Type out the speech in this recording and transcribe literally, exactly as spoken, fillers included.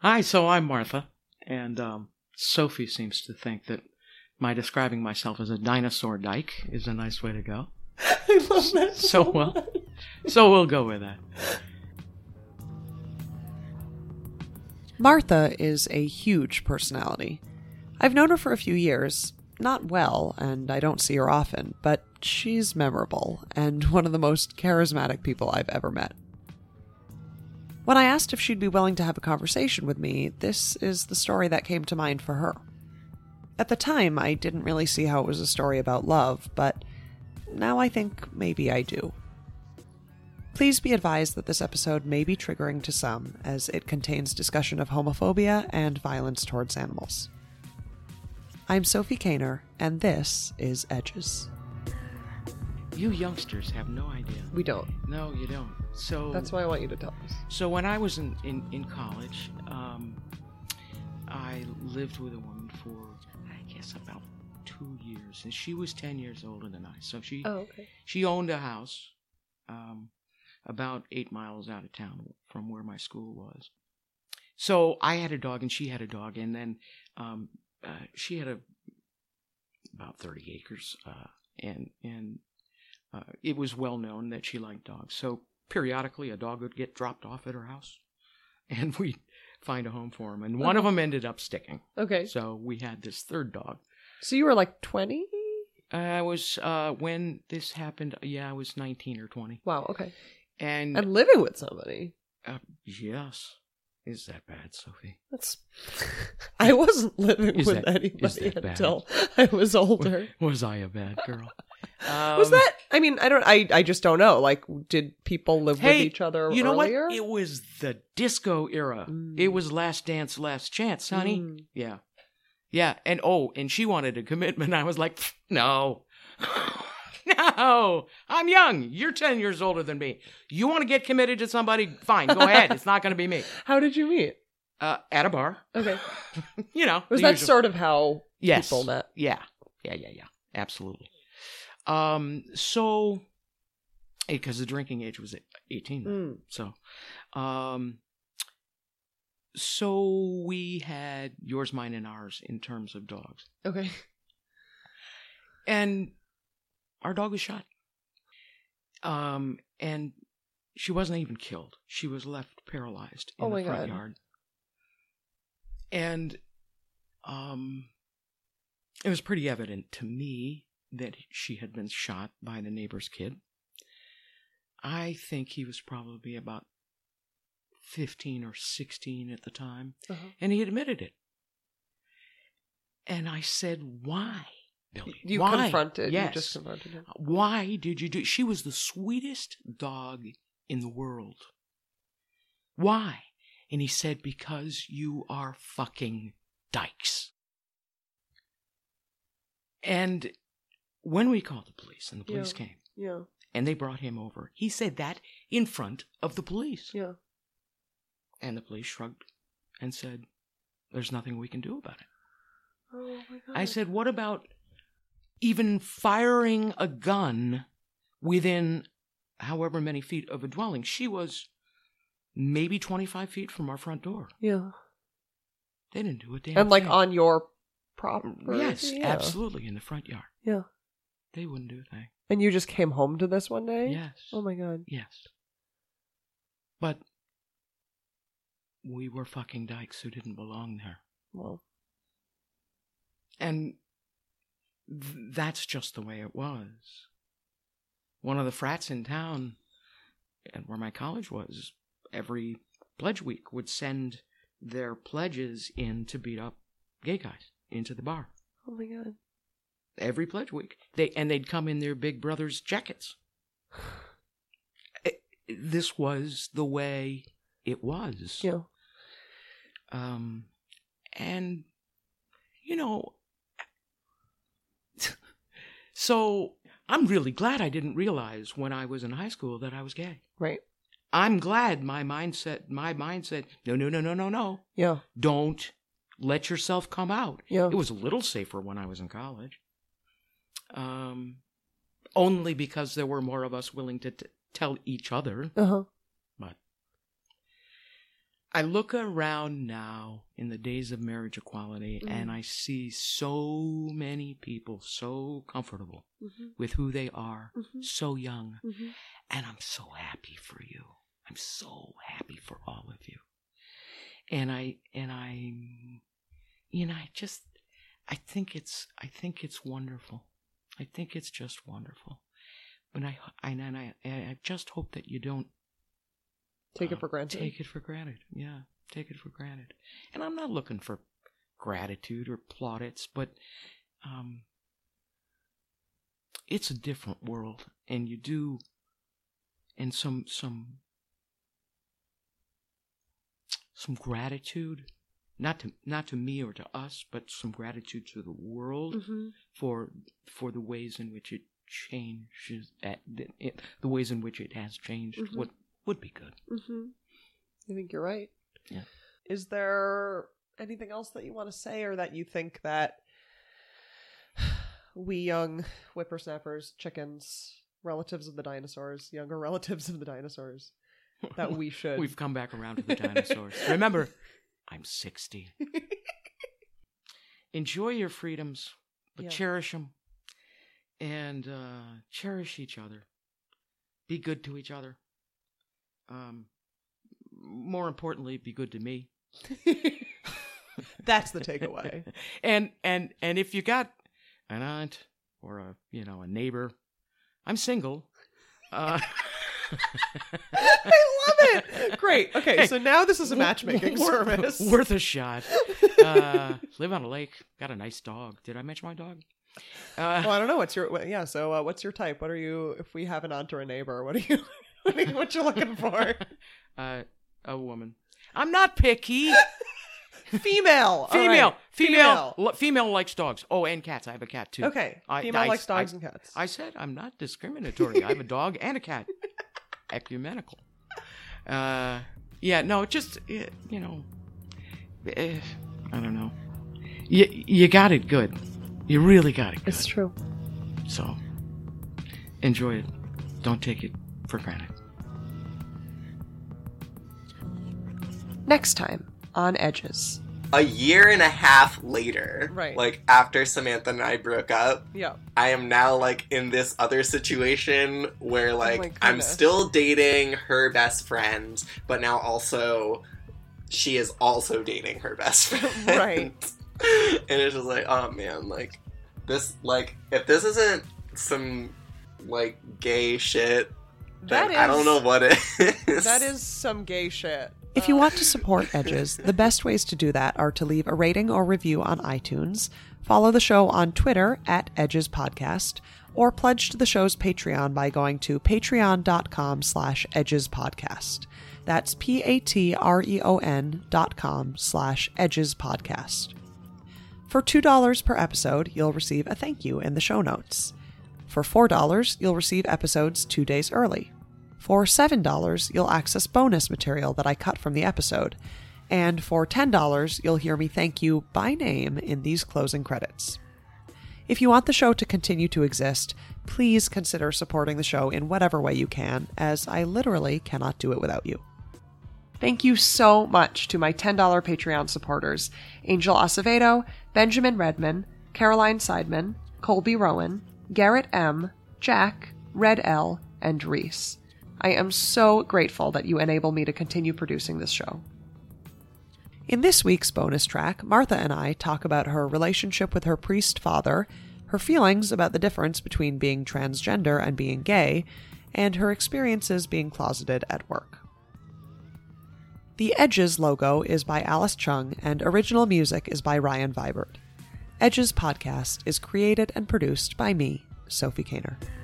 Hi, so I'm Martha, and um, Sophie seems to think that my describing myself as a dinosaur dyke is a nice way to go. I love that so, So well, much. so we'll go with that. Martha is a huge personality. I've known her for a few years. Not well, and I don't see her often, but she's memorable and one of the most charismatic people I've ever met. When I asked if she'd be willing to have a conversation with me, this is the story that came to mind for her. At the time, I didn't really see how it was a story about love, but now I think maybe I do. Please be advised that this episode may be triggering to some, as it contains discussion of homophobia and violence towards animals. I'm Sophie Kaner, and this is Edges. You youngsters have no idea. We don't. No, you don't. So That's why I want you to tell us. So when I was in, in, in college, um, I lived with a woman for, I guess, about two years. And she was ten years older than I. So she Oh, okay. she owned a house um, about eight miles out of town from where my school was. So I had a dog and she had a dog. And then um, uh, she had a about thirty acres. Uh, and and uh, it was well known that she liked dogs. So periodically, a dog would get dropped off at her house, and we'd find a home for him. And one of them ended up sticking. Okay. So we had this third dog. So you were like twenty? I was, uh, when this happened, yeah, I was nineteen or twenty. Wow, okay. And, And living with somebody. uh, yes. Is that bad, Sophie? That's. I wasn't living Is with that- anybody is that bad? until I was older. Was I a bad girl? Um, Was that? I mean, I don't. I. I just don't know. Like, did people live Hey, with each other you know earlier? what? It was the disco era. Mm. It was Last Dance, Last Chance, honey. Mm. Yeah. Yeah. And oh, and she wanted a commitment. I was like, no. No. I'm young. You're ten years older than me. You want to get committed to somebody? Fine. Go ahead. It's not going to be me. How did you meet? Uh, at a bar. Okay. You know. Was the that usual. sort of how Yes. people met? Yeah. Yeah, yeah, yeah. Absolutely. Um, so, because the drinking age was eighteen. Mm. So, um, so we had yours, mine, and ours in terms of dogs. Okay. And our dog was shot. Um, and she wasn't even killed. She was left paralyzed in Oh the my front God. yard. And, um, it was pretty evident to me that she had been shot by the neighbor's kid. I think he was probably about fifteen or sixteen at the time, Uh-huh. and he admitted it. And I said, why, Billy? You why? confronted. Yes. You just confronted him. Why did you do? She was the sweetest dog in the world. Why? And he said, because you are fucking dykes. And when we called the police, and the police Yeah. came, Yeah. and they brought him over, he said that in front of the police. Yeah. And the police shrugged and said, there's nothing we can do about it. Oh my God. I said, what about even firing a gun within however many feet of a dwelling? She was maybe twenty-five feet from our front door. Yeah. They didn't do a damn And like thing. on your property. Yes, Yeah. absolutely, in the front yard. Yeah. They wouldn't do a thing. And you just came home to this one day? Yes. Oh my God. Yes. But we were fucking dykes who didn't belong there. Well. And th- that's just the way it was. One of the frats in town, and where my college was, every pledge week would send their pledges in to beat up gay guys into the bar. Oh my God. Every pledge week. They and they'd come in their big brother's jackets. It, this was the way it was. Yeah. Um, and, you know, so I'm really glad I didn't realize when I was in high school that I was gay. Right. I'm glad my mindset, my mind said, no, no, no, no, no, no. Yeah. Don't let yourself come out. Yeah. It was a little safer when I was in college. Um, only because there were more of us willing to t- tell each other. Uh-huh. But I look around now in the days of marriage equality, mm-hmm. and I see so many people so comfortable mm-hmm. with who they are, mm-hmm. so young, mm-hmm. and I'm so happy for you. I'm so happy for all of you. And I, and I, you know, I just, I think it's, I think it's wonderful. I think it's just wonderful. But I, I, and I, I just hope that you don't take uh, it for granted. Take it for granted. Yeah, take it for granted. And I'm not looking for gratitude or plaudits, but um, it's a different world, and you do, and some some some gratitude, not to not to me or to us, but some gratitude to the world mm-hmm. for for the ways in which it changes, at the, it, the ways in which it has changed. Mm-hmm. What would be good. Mm-hmm. I think you're right. Yeah. Is there anything else that you want to say, or that you think that we young whippersnappers, chickens, relatives of the dinosaurs, younger relatives of the dinosaurs, that we should... We've come back around to the dinosaurs. Remember, I'm sixty. Enjoy your freedoms, but yeah. cherish them. And uh, cherish each other. Be good to each other. Um, more importantly, be good to me. That's the takeaway. and and and if you got an aunt or a you know a neighbor, I'm single. Uh, I love it. Great. Okay, hey, so now this is a matchmaking w- service. Worth a shot. Uh, live on a lake. Got a nice dog. Did I mention my dog? Uh, well, I don't know. What's your what, yeah? So, uh, what's your type? What are you? If we have an aunt or a neighbor, what are you? What, are you, what you looking for? Uh, a woman. I'm not picky. Female. Female. Right. Female. Female. Female likes dogs. Oh, and cats. I have a cat too. Okay. Female I, likes I, dogs I, and cats. I said I'm not discriminatory. I have a dog and a cat. Ecumenical. Uh, yeah. No, just you know, I don't know. You you got it good. You really got it good. It's true. So enjoy it. Don't take it for granted. Next time on Edges. A year and a half later, right. like after Samantha and I broke up, yeah. I am now like in this other situation where like oh I'm still dating her best friend, but now also she is also dating her best friend. Right. And it's just like, oh man, like this, like if this isn't some like gay shit, then is, I don't know what it is. That is some gay shit. If you want to support Edges, the best ways to do that are to leave a rating or review on iTunes, follow the show on Twitter at Edges Podcast, or pledge to the show's Patreon by going to patreon.com slash Edges Podcast. That's P-A-T-R-E-O-N dot com slash Edges Podcast. For two dollars per episode, you'll receive a thank you in the show notes. For four dollars, you'll receive episodes two days early. For seven dollars, you'll access bonus material that I cut from the episode. And for ten dollars, you'll hear me thank you by name in these closing credits. If you want the show to continue to exist, please consider supporting the show in whatever way you can, as I literally cannot do it without you. Thank you so much to my ten dollars Patreon supporters, Angel Acevedo, Benjamin Redman, Caroline Seidman, Colby Rowan, Garrett M., Jack, Red L., and Reese. I am so grateful that you enable me to continue producing this show. In this week's bonus track, Martha and I talk about her relationship with her priest father, her feelings about the difference between being transgender and being gay, and her experiences being closeted at work. The Edges logo is by Alice Chung, and original music is by Ryan Vibert. Edges Podcast is created and produced by me, Sophie Kaner.